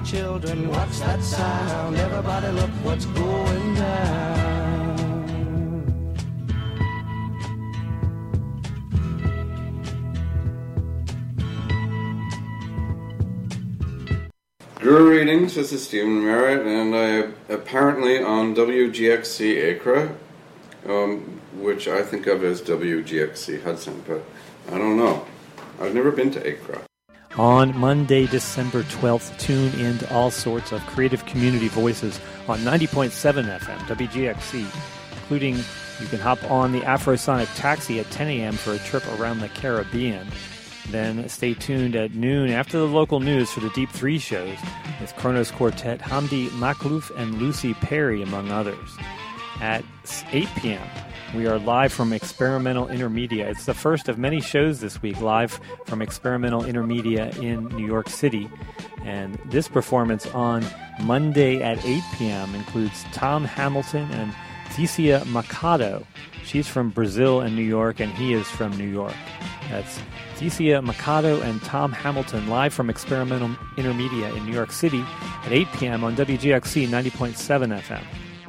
children, what's that sound? Everybody look what's going down. Greetings, this is Stephen Merritt, and I apparently on WGXC Acra, which I think of as WGXC Hudson, but I don't know. I've never been to Acra. On Monday, December 12th, tune in to all sorts of creative community voices on 90.7 FM, WGXC, including you can hop on the Afrosonic Taxi at 10 a.m. for a trip around the Caribbean. Then stay tuned at noon after the local news for the Deep 3 shows with Kronos Quartet, Hamdi Makhlouf, and Lucy Perry, among others. At 8 p.m., we are live from Experimental Intermedia. It's the first of many shows this week, live from Experimental Intermedia in New York City. And this performance on Monday at 8 p.m. includes Tom Hamilton and Thecia Machado. She's from Brazil and New York, and he is from New York. That's Thecia Machado and Tom Hamilton live from Experimental Intermedia in New York City at 8 p.m. on WGXC 90.7 FM.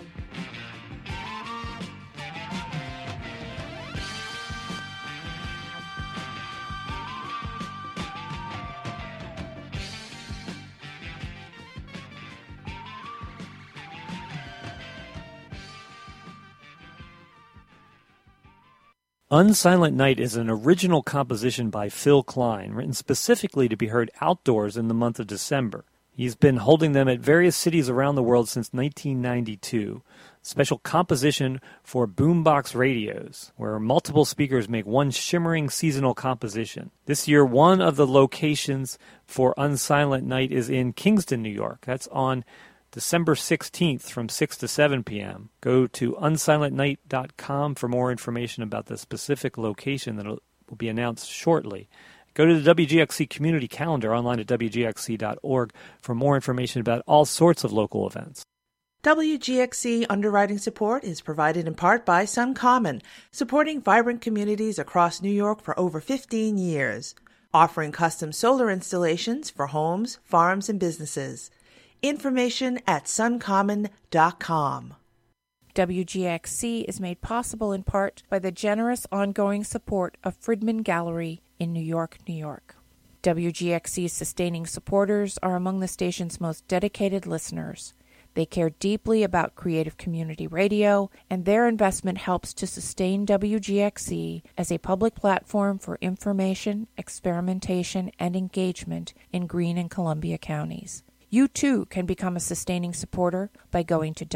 Unsilent Night is an original composition by Phil Klein, written specifically to be heard outdoors in the month of December. He's been holding them at various cities around the world since 1992. Special composition for boombox radios, where multiple speakers make one shimmering seasonal composition. This year, one of the locations for Unsilent Night is in Kingston, New York. That's on December 16th from 6 to 7 p.m. Go to unsilentnight.com for more information about the specific location that will be announced shortly. Go to the WGXC community calendar online at wgxc.org for more information about all sorts of local events. WGXC underwriting support is provided in part by SunCommon, supporting vibrant communities across New York for over 15 years, offering custom solar installations for homes, farms, and businesses. Information at suncommon.com. WGXC is made possible in part by the generous ongoing support of Friedman Gallery in New York, New York. WGXC's sustaining supporters are among the station's most dedicated listeners. They care deeply about creative community radio, and their investment helps to sustain WGXC as a public platform for information, experimentation, and engagement in Greene and Columbia counties. You, too, can become a sustaining supporter by going to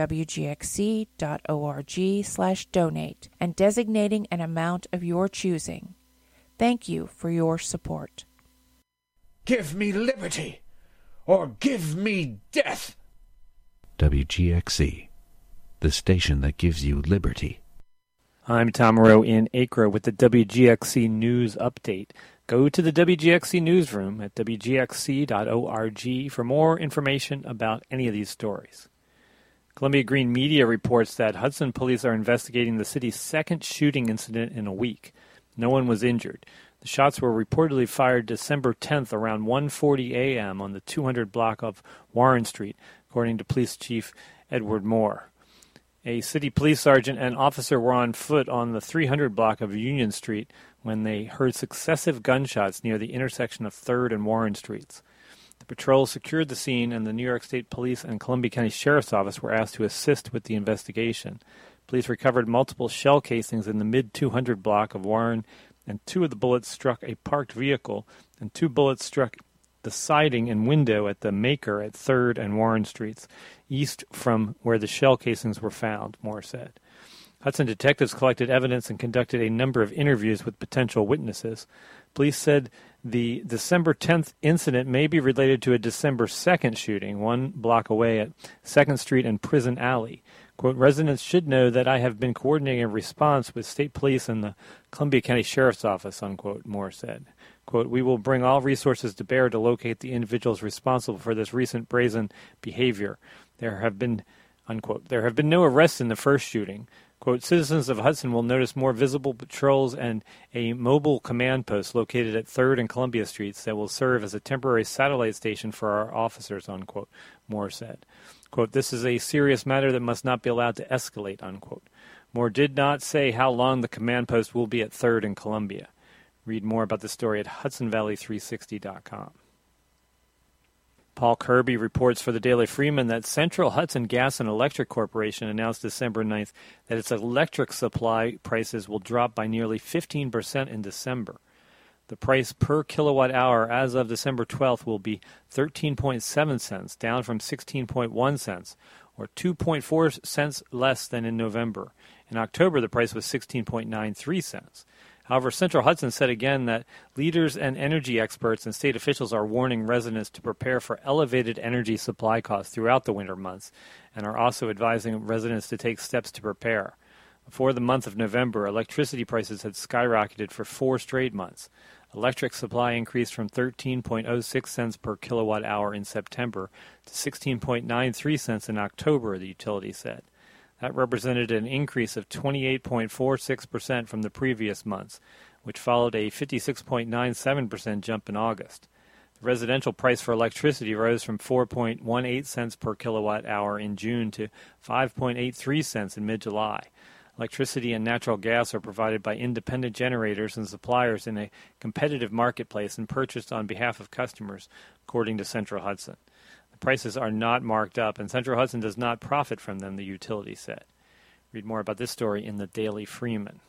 wgxc.org/donate and designating an amount of your choosing. Thank you for your support. Give me liberty, or give me death. WGXC, the station that gives you liberty. I'm Tom Moreau in Acra with the WGXC News Update. Go to the WGXC newsroom at wgxc.org for more information about any of these stories. Columbia Green Media reports that Hudson police are investigating the city's second shooting incident in a week. No one was injured. The shots were reportedly fired December 10th around 1:40 a.m. on the 200 block of Warren Street, according to Police Chief Edward Moore. A city police sergeant and officer were on foot on the 300 block of Union Street when they heard successive gunshots near the intersection of 3rd and Warren Streets. The patrol secured the scene, and the New York State Police and Columbia County Sheriff's Office were asked to assist with the investigation. Police recovered multiple shell casings in the mid-200 block of Warren, and 2 of the bullets struck a parked vehicle, and 2 bullets struck the siding and window at the Maker at 3rd and Warren Streets, east from where the shell casings were found, Moore said. Hudson detectives collected evidence and conducted a number of interviews with potential witnesses. Police said the December 10th incident may be related to a December 2nd shooting, 1 block away at 2nd Street and Prison Alley. Quote, residents should know that I have been coordinating a response with state police and the Columbia County Sheriff's Office, unquote, Moore said. Quote, we will bring all resources to bear to locate the individuals responsible for this recent brazen behavior. There have been, unquote, there have been no arrests in the first shooting. Quote, citizens of Hudson will notice more visible patrols and a mobile command post located at 3rd and Columbia Streets that will serve as a temporary satellite station for our officers, unquote, Moore said. Quote, this is a serious matter that must not be allowed to escalate, unquote. Moore did not say how long the command post will be at 3rd and Columbia. Read more about the story at HudsonValley360.com. Paul Kirby reports for the Daily Freeman that Central Hudson Gas and Electric Corporation announced December 9th that its electric supply prices will drop by nearly 15% in December. The price per kilowatt hour as of December 12th will be 13.7 cents, down from 16.1 cents, or 2.4 cents less than in November. In October, the price was 16.93 cents. However, Central Hudson said again that leaders and energy experts and state officials are warning residents to prepare for elevated energy supply costs throughout the winter months and are also advising residents to take steps to prepare. Before the month of November, electricity prices had skyrocketed for 4 straight months. Electric supply increased from 13.06 cents per kilowatt hour in September to 16.93 cents in October, the utility said. That represented an increase of 28.46% from the previous months, which followed a 56.97% jump in August. The residential price for electricity rose from 4.18 cents per kilowatt hour in June to 5.83 cents in mid-July. Electricity and natural gas are provided by independent generators and suppliers in a competitive marketplace and purchased on behalf of customers, according to Central Hudson. The prices are not marked up, and Central Hudson does not profit from them, the utility said. Read more about this story in the Daily Freeman.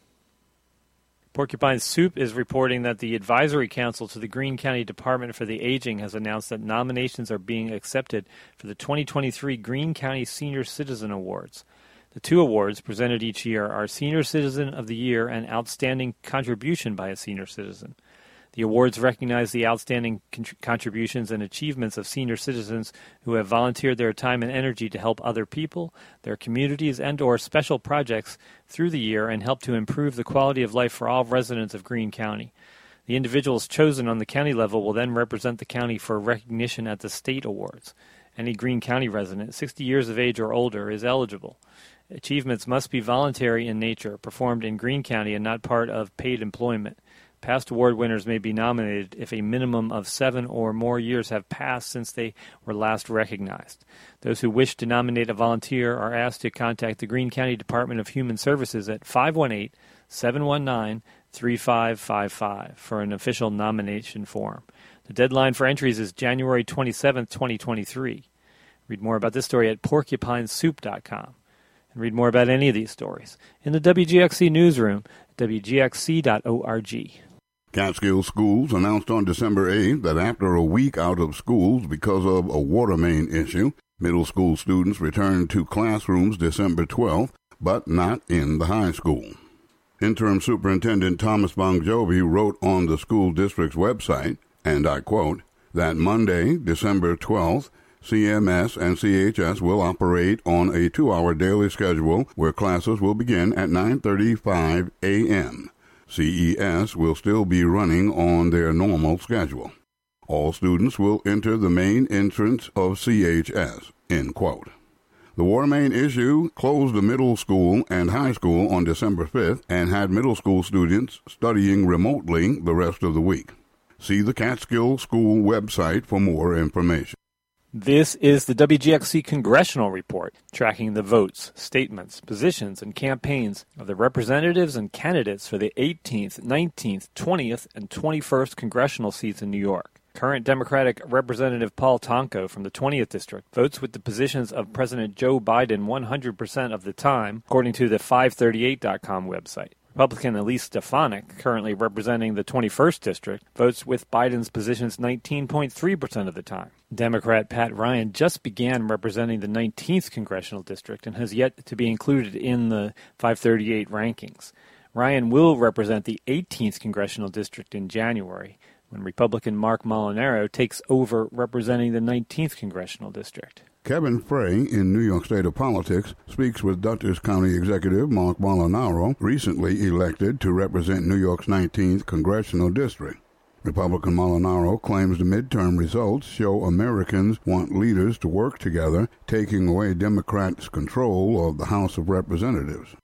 Porcupine Soup is reporting that the Advisory Council to the Greene County Department for the Aging has announced that nominations are being accepted for the 2023 Greene County Senior Citizen Awards. The 2 awards presented each year are Senior Citizen of the Year and Outstanding Contribution by a Senior Citizen. The awards recognize the outstanding contributions and achievements of senior citizens who have volunteered their time and energy to help other people, their communities, and/or special projects through the year and help to improve the quality of life for all residents of Greene County. The individuals chosen on the county level will then represent the county for recognition at the state awards. Any Greene County resident, 60 years of age or older, is eligible. Achievements must be voluntary in nature, performed in Greene County and not part of paid employment. Past award winners may be nominated if a minimum of 7 or more years have passed since they were last recognized. Those who wish to nominate a volunteer are asked to contact the Greene County Department of Human Services at 518-719-3555 for an official nomination form. The deadline for entries is January 27, 2023. Read more about this story at porcupinesoup.com. And read more about any of these stories in the WGXC newsroom at wgxc.org. Catskill Schools announced on December 8th that after a week out of schools because of a water main issue, middle school students returned to classrooms December 12th, but not in the high school. Interim Superintendent Thomas Bongiovi wrote on the school district's website, and I quote, that Monday, December 12th, CMS and CHS will operate on a 2-hour daily schedule where classes will begin at 9:35 a.m. CES will still be running on their normal schedule. All students will enter the main entrance of CHS, end quote. The water main issue closed the middle school and high school on December 5th and had middle school students studying remotely the rest of the week. See the Catskill School website for more information. This is the WGXC Congressional Report, tracking the votes, statements, positions, and campaigns of the representatives and candidates for the 18th, 19th, 20th, and 21st congressional seats in New York. Current Democratic Representative Paul Tonko from the 20th District votes with the positions of President Joe Biden 100% of the time, according to the 538.com website. Republican Elise Stefanik, currently representing the 21st District, votes with Biden's positions 19.3% of the time. Democrat Pat Ryan just began representing the 19th Congressional District and has yet to be included in the 538 rankings. Ryan will represent the 18th Congressional District in January, when Republican Mark Molinaro takes over representing the 19th Congressional District. Kevin Frey, in New York State of Politics, speaks with Dutchess County Executive Mark Molinaro, recently elected to represent New York's 19th Congressional District. Republican Molinaro claims the midterm results show Americans want leaders to work together, taking away Democrats' control of the House of Representatives.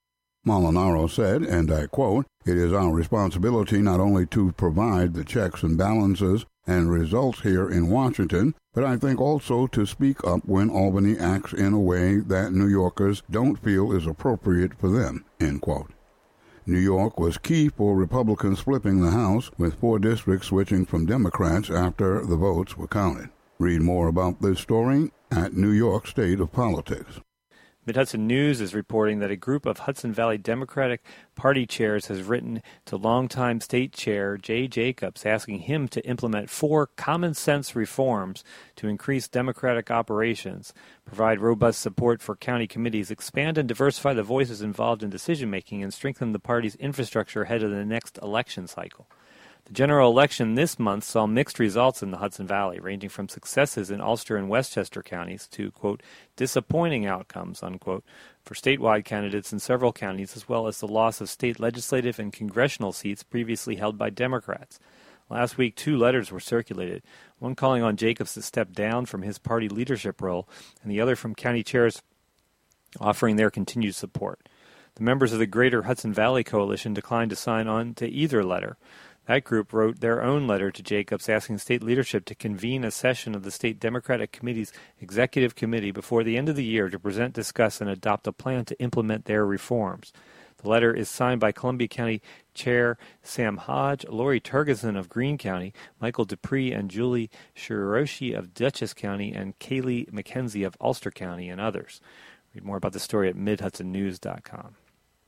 Molinaro said, and I quote, "It is our responsibility not only to provide the checks and balances and results here in Washington, but I think also to speak up when Albany acts in a way that New Yorkers don't feel is appropriate for them," end quote. New York was key for Republicans flipping the House, with 4 districts switching from Democrats after the votes were counted. Read more about this story at New York State of Politics. Mid-Hudson News is reporting that a group of Hudson Valley Democratic Party chairs has written to longtime state chair Jay Jacobs asking him to implement 4 common-sense reforms to increase Democratic operations, provide robust support for county committees, expand and diversify the voices involved in decision-making, and strengthen the party's infrastructure ahead of the next election cycle. The general election this month saw mixed results in the Hudson Valley, ranging from successes in Ulster and Westchester counties to, quote, disappointing outcomes, unquote, for statewide candidates in several counties, as well as the loss of state legislative and congressional seats previously held by Democrats. Last week, 2 letters were circulated, one calling on Jacobs to step down from his party leadership role, and the other from county chairs offering their continued support. The members of the Greater Hudson Valley Coalition declined to sign on to either letter. That group wrote their own letter to Jacobs asking state leadership to convene a session of the State Democratic Committee's Executive Committee before the end of the year to present, discuss, and adopt a plan to implement their reforms. The letter is signed by Columbia County Chair Sam Hodge, Lori Turgeson of Greene County, Michael Dupree and Julie Shiroshi of Dutchess County, and Kaylee McKenzie of Ulster County, and others. Read more about the story at MidHudsonNews.com.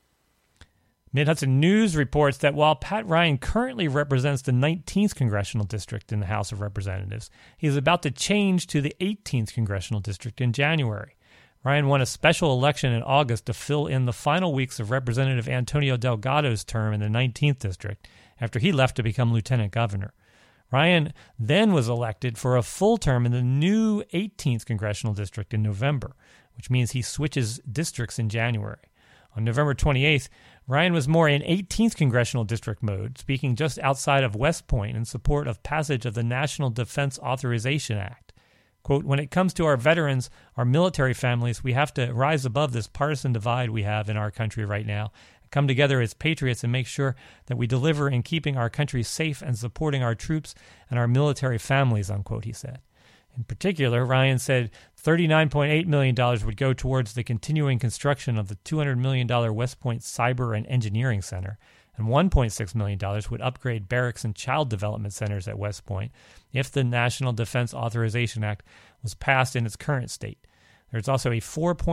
Mid-Hudson News reports that while Pat Ryan currently represents the 19th Congressional District in the House of Representatives, he is about to change to the 18th Congressional District in January. Ryan won a special election in August to fill in the final weeks of Representative Antonio Delgado's term in the 19th District after he left to become lieutenant governor. Ryan then was elected for a full term in the new 18th Congressional District in November, which means he switches districts in January. On November 28th, Ryan was more in 18th Congressional District mode, speaking just outside of West Point in support of passage of the National Defense Authorization Act. Quote, "When it comes to our veterans, our military families, we have to rise above this partisan divide we have in our country right now, come together as patriots and make sure that we deliver in keeping our country safe and supporting our troops and our military families," unquote, he said. In particular, Ryan said $39.8 million would go towards the continuing construction of the $200 million West Point Cyber and Engineering Center, and $1.6 million would upgrade barracks and child development centers at West Point if the National Defense Authorization Act was passed in its current state. There's also a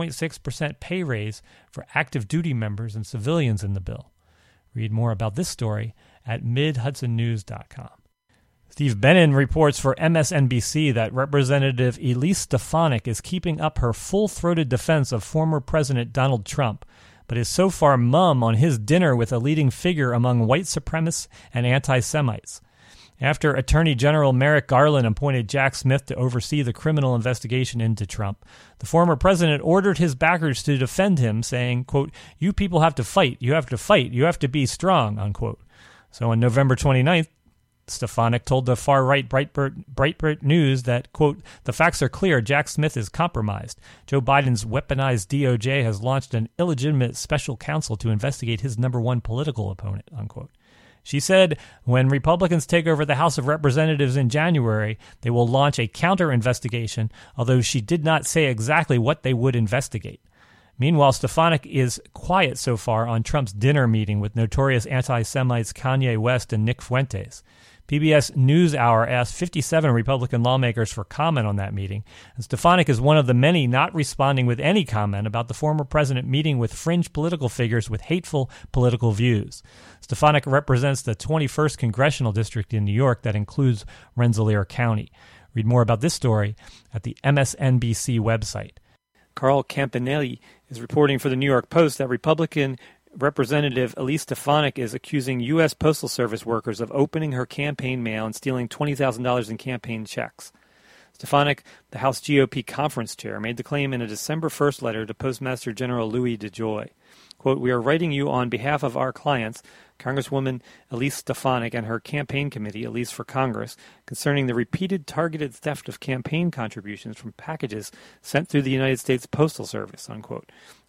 4.6% pay raise for active duty members and civilians in the bill. Read more about this story at MidHudsonNews.com. Steve Bannon reports for MSNBC that Representative Elise Stefanik is keeping up her full-throated defense of former President Donald Trump, but is so far mum on his dinner with a leading figure among white supremacists and anti-Semites. After Attorney General Merrick Garland appointed Jack Smith to oversee the criminal investigation into Trump, the former president ordered his backers to defend him, saying, quote, "You people have to fight, you have to fight, you have to be strong," unquote. So on November 29th, Stefanik told the far-right Breitbart News that, quote, "The facts are clear. Jack Smith is compromised. Joe Biden's weaponized DOJ has launched an illegitimate special counsel to investigate his number one political opponent," unquote. She said when Republicans take over the House of Representatives in January, they will launch a counter-investigation, although she did not say exactly what they would investigate. Meanwhile, Stefanik is quiet so far on Trump's dinner meeting with notorious anti-Semites Kanye West and Nick Fuentes. PBS NewsHour asked 57 Republican lawmakers for comment on that meeting, and Stefanik is one of the many not responding with any comment about the former president meeting with fringe political figures with hateful political views. Stefanik represents the 21st Congressional District in New York that includes Rensselaer County. Read more about this story at the MSNBC website. Carl Campanelli is reporting for the New York Post that Republican Representative Elise Stefanik is accusing U.S. Postal Service workers of opening her campaign mail and stealing $20,000 in campaign checks. Stefanik, the House GOP conference chair, made the claim in a December 1st letter to Postmaster General Louis DeJoy. Quote, "We are writing you on behalf of our clients, Congresswoman Elise Stefanik and her campaign committee, Elise for Congress, concerning the repeated targeted theft of campaign contributions from packages sent through the United States Postal Service," unquote.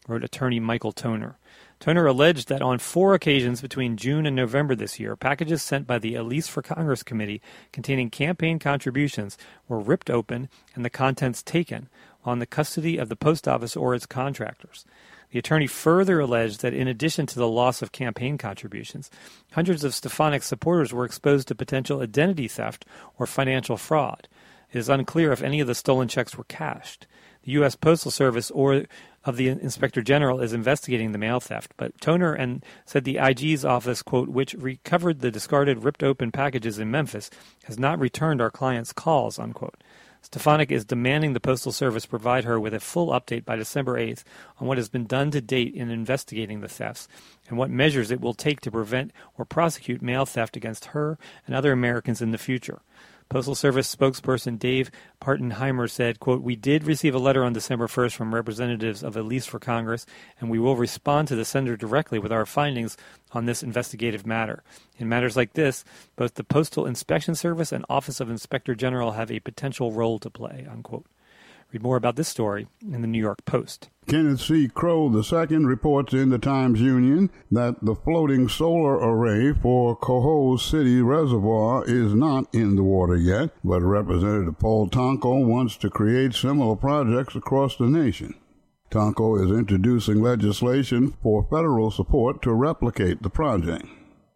wrote attorney Michael Toner. Toner alleged that on 4 occasions between June and November this year, packages sent by the Elise for Congress Committee containing campaign contributions were ripped open and the contents taken while in the custody of the post office or its contractors. The attorney further alleged that in addition to the loss of campaign contributions, hundreds of Stefanik supporters were exposed to potential identity theft or financial fraud. It is unclear if any of the stolen checks were cashed. The U.S. Postal Service or of the Inspector General is investigating the mail theft, but Toner said the IG's office, quote, which recovered the discarded, ripped-open packages in Memphis, has not returned our clients' calls, unquote. Stefanik is demanding the Postal Service provide her with a full update by December 8th on what has been done to date in investigating the thefts and what measures it will take to prevent or prosecute mail theft against her and other Americans in the future. Postal Service spokesperson Dave Partenheimer said, quote, we did receive a letter on December 1st from representatives of Elise for Congress, and we will respond to the senator directly with our findings on this investigative matter. In matters like this, both the Postal Inspection Service and Office of Inspector General have a potential role to play, unquote. Read more about this story in the New York Post. Kenneth C. Crowe II reports in the Times-Union that the floating solar array for Cohoes City Reservoir is not in the water yet, but Representative Paul Tonko wants to create similar projects across the nation. Tonko is introducing legislation for federal support to replicate the project.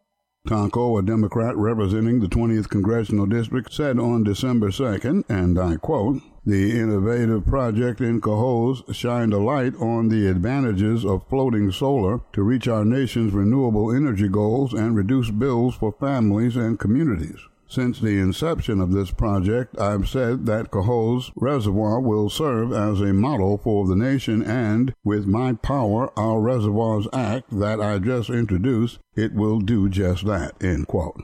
Tonko, a Democrat representing the 20th Congressional District, said on December 2nd, and I quote, the innovative project in Cohoes shined a light on the advantages of floating solar to reach our nation's renewable energy goals and reduce bills for families and communities. Since the inception of this project, I've said that Cohoes Reservoir will serve as a model for the nation, and with My Power, Our Reservoirs Act that I just introduced, it will do just that, end quote.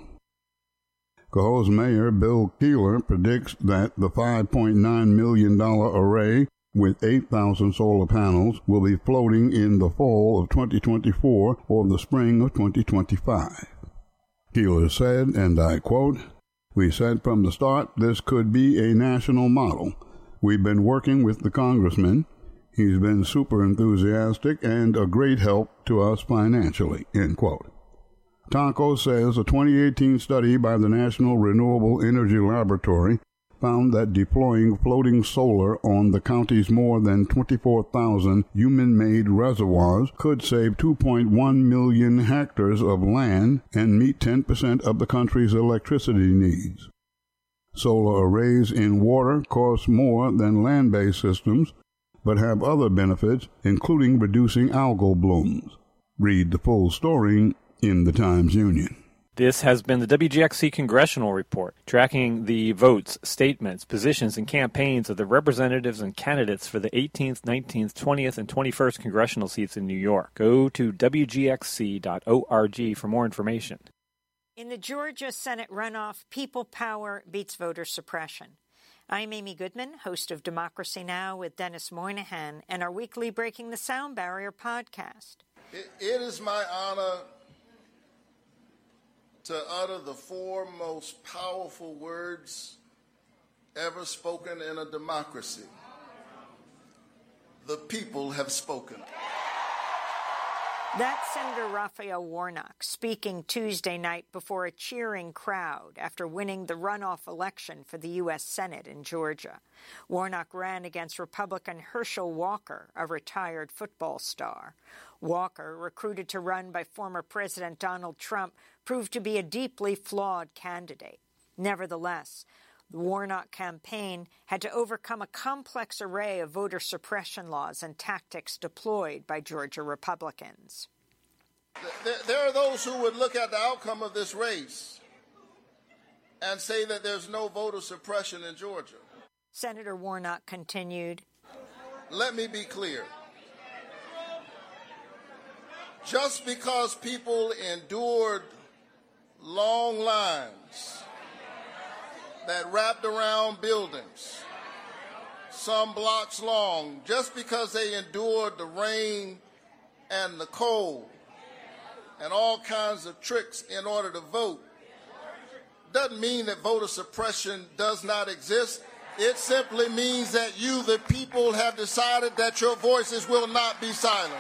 Cohoes Mayor Bill Keeler predicts that the $5.9 million array with 8,000 solar panels will be floating in the fall of 2024 or the spring of 2025. Keeler said, and I quote, we said from the start this could be a national model. We've been working with the congressman. He's been super enthusiastic and a great help to us financially, end quote. Tonko says a 2018 study by the National Renewable Energy Laboratory found that deploying floating solar on the county's more than 24,000 human-made reservoirs could save 2.1 million hectares of land and meet 10% of the country's electricity needs. Solar arrays in water cost more than land-based systems, but have other benefits, including reducing algal blooms. Read the full story in the Times-Union. This has been the WGXC Congressional Report, tracking the votes, statements, positions, and campaigns of the representatives and candidates for the 18th, 19th, 20th, and 21st congressional seats in New York. Go to WGXC.org for more information. In the Georgia Senate runoff, people power beats voter suppression. I'm Amy Goodman, host of Democracy Now! With Dennis Moynihan, and our weekly Breaking the Sound Barrier podcast. It is my honor to utter the 4 most powerful words ever spoken in a democracy. The people have spoken. That's Senator Raphael Warnock speaking Tuesday night before a cheering crowd after winning the runoff election for the U.S. Senate in Georgia. Warnock ran against Republican Herschel Walker, a retired football star. Walker, recruited to run by former President Donald Trump, proved to be a deeply flawed candidate. Nevertheless, the Warnock campaign had to overcome a complex array of voter suppression laws and tactics deployed by Georgia Republicans. There are those who would look at the outcome of this race and say that there's no voter suppression in Georgia. Senator Warnock continued, let me be clear. Just because people endured long lines that wrapped around buildings, some blocks long, just because they endured the rain and the cold and all kinds of tricks in order to vote, doesn't mean that voter suppression does not exist. It simply means that you, the people, have decided that your voices will not be silenced.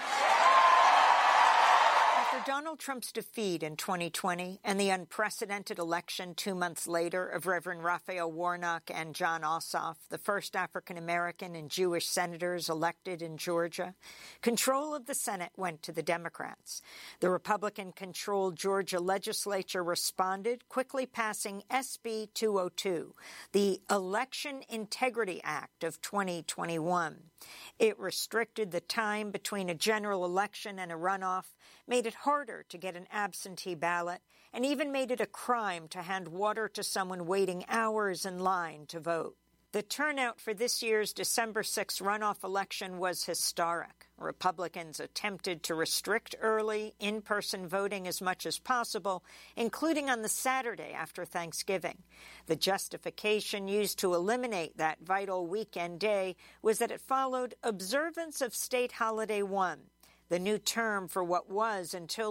After Donald Trump's defeat in 2020 and the unprecedented election 2 months later of Reverend Raphael Warnock and Jon Ossoff, the first African-American and Jewish senators elected in Georgia, control of the Senate went to the Democrats. The Republican-controlled Georgia legislature responded, quickly passing SB 202, the Election Integrity Act of 2021. It restricted the time between a general election and a runoff, made it harder to get an absentee ballot, and even made it a crime to hand water to someone waiting hours in line to vote. The turnout for this year's December 6 runoff election was historic. Republicans attempted to restrict early, in-person voting as much as possible, including on the Saturday after Thanksgiving. The justification used to eliminate that vital weekend day was that it followed observance of State Holiday 1, the new term for what was, until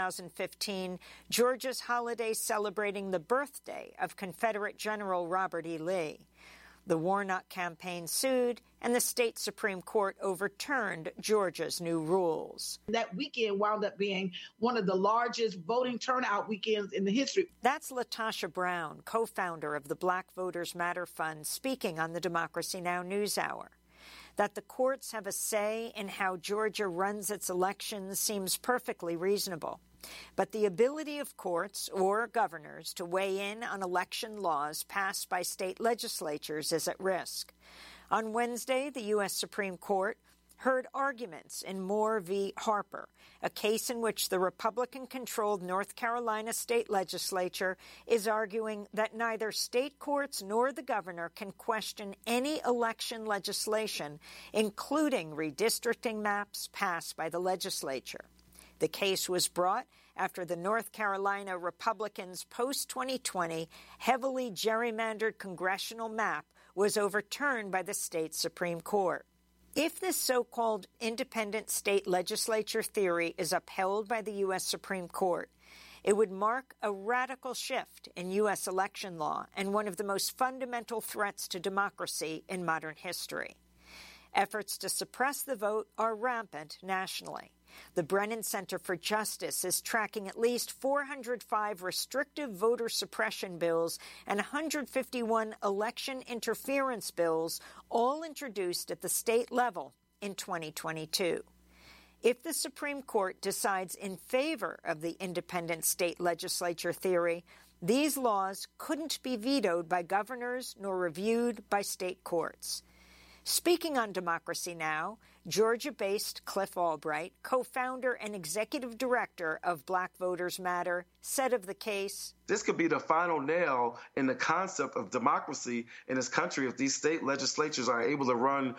2015, Georgia's holiday celebrating the birthday of Confederate General Robert E. Lee. The Warnock campaign sued, and the state Supreme Court overturned Georgia's new rules. That weekend wound up being one of the largest voting turnout weekends in the history. That's Latasha Brown, co-founder of the Black Voters Matter Fund, speaking on the Democracy Now! NewsHour. That the courts have a say in how Georgia runs its elections seems perfectly reasonable. But the ability of courts or governors to weigh in on election laws passed by state legislatures is at risk. On Wednesday, the U.S. Supreme Court heard arguments in Moore v. Harper, a case in which the Republican-controlled North Carolina state legislature is arguing that neither state courts nor the governor can question any election legislation, including redistricting maps passed by the legislature. The case was brought after the North Carolina Republicans' post-2020 heavily gerrymandered congressional map was overturned by the state Supreme Court. If this so-called independent state legislature theory is upheld by the U.S. Supreme Court, it would mark a radical shift in U.S. election law and one of the most fundamental threats to democracy in modern history. Efforts to suppress the vote are rampant nationally. The Brennan Center for Justice is tracking at least 405 restrictive voter suppression bills and 151 election interference bills, all introduced at the state level in 2022. If the Supreme Court decides in favor of the independent state legislature theory, these laws couldn't be vetoed by governors nor reviewed by state courts. Speaking on Democracy Now!, Georgia-based Cliff Albright, co-founder and executive director of Black Voters Matter, said of the case, "This could be the final nail in the concept of democracy in this country if these state legislatures are able to run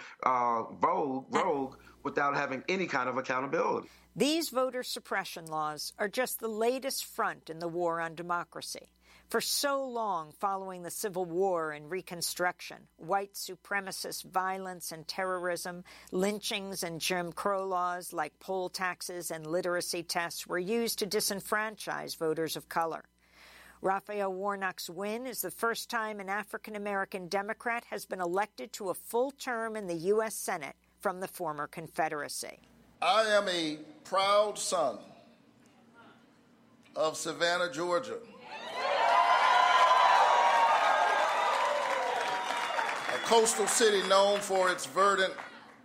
rogue without having any kind of accountability." These voter suppression laws are just the latest front in the war on democracy. For so long following the Civil War and Reconstruction, white supremacist violence and terrorism, lynchings and Jim Crow laws like poll taxes and literacy tests were used to disenfranchise voters of color. Raphael Warnock's win is the first time an African-American Democrat has been elected to a full term in the U.S. Senate from the former Confederacy. I am a proud son of Savannah, Georgia. A coastal city known for its verdant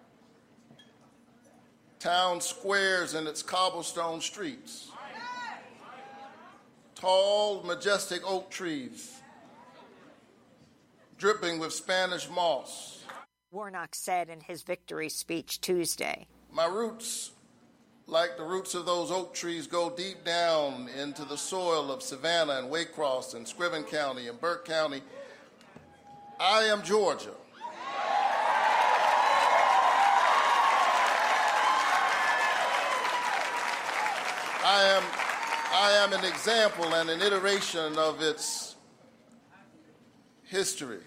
town squares and its cobblestone streets. Tall, majestic oak trees, dripping with Spanish moss. Warnock said in his victory speech Tuesday, "My roots, like the roots of those oak trees, go deep down into the soil of Savannah and Waycross and Scriven County and Burke County. I am Georgia. I am an example and an iteration of its history,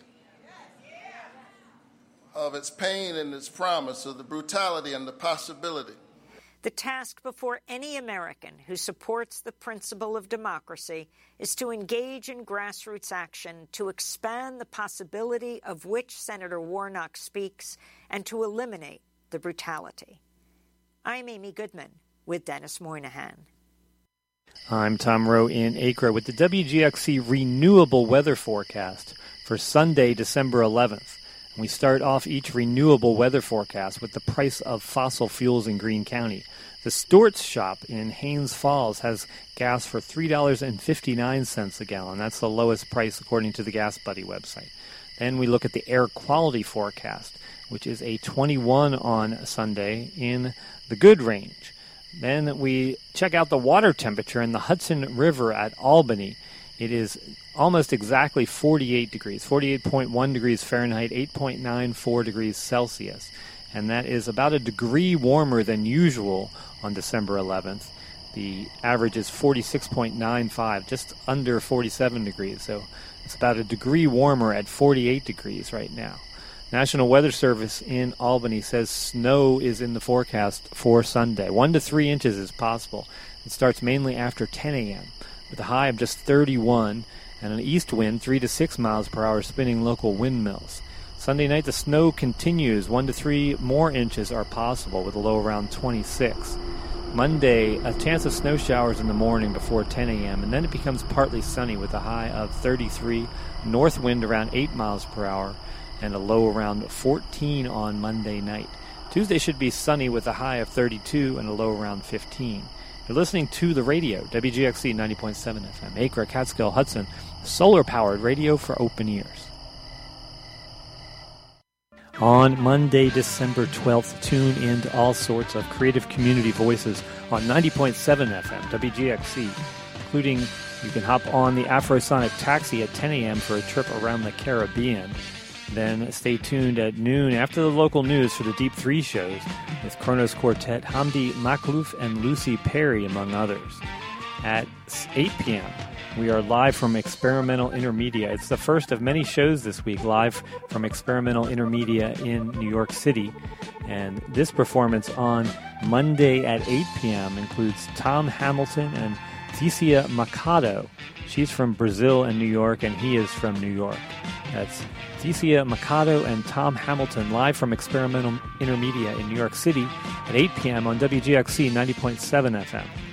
of its pain and its promise, of the brutality and the possibility." The task before any American who supports the principle of democracy is to engage in grassroots action to expand the possibility of which Senator Warnock speaks and to eliminate the brutality. I'm Amy Goodman with Dennis Moynihan. I'm Tom Rowe in Acre with the WGXC Renewable Weather Forecast for Sunday, December 11th. We start off each renewable weather forecast with the price of fossil fuels in Greene County. The Stewart's Shop in Haines Falls has gas for $3.59 a gallon. That's the lowest price according to the Gas Buddy website. Then we look at the air quality forecast, which is a 21 on Sunday in the good range. Then we check out the water temperature in the Hudson River at Albany. It is almost exactly 48 degrees, 48.1 degrees Fahrenheit, 8.94 degrees Celsius. And that is about a degree warmer than usual on December 11th. The average is 46.95, just under 47 degrees. So it's about a degree warmer at 48 degrees right now. National Weather Service in Albany says snow is in the forecast for Sunday. 1 to 3 inches is possible. It starts mainly after 10 a.m. with a high of just 31 and an east wind 3 to 6 miles per hour spinning local windmills. Sunday night the snow continues. 1 to 3 more inches are possible with a low around 26. Monday, a chance of snow showers in the morning before 10 a.m. and then it becomes partly sunny with a high of 33, north wind around 8 miles per hour and a low around 14 on Monday night. Tuesday should be sunny with a high of 32 and a low around 15. You're listening to the radio, WGXC 90.7 FM, Acre, Catskill, Hudson, solar-powered radio for open ears. On Monday, December 12th, tune in to all sorts of creative community voices on 90.7 FM, WGXC, including you can hop on the Afrosonic Taxi at 10 a.m. for a trip around the Caribbean. Then stay tuned at noon after the local news for the Deep Three shows with Kronos Quartet, Hamdi Makhlouf, and Lucy Perry, among others. At 8 p.m., we are live from Experimental Intermedia. It's the first of many shows this week, live from Experimental Intermedia in New York City. And this performance on Monday at 8 p.m. includes Tom Hamilton and Thecia Machado. She's from Brazil and New York, and he is from New York. That's Thecia Machado and Tom Hamilton live from Experimental Intermedia in New York City at 8 p.m. on WGXC 90.7 FM.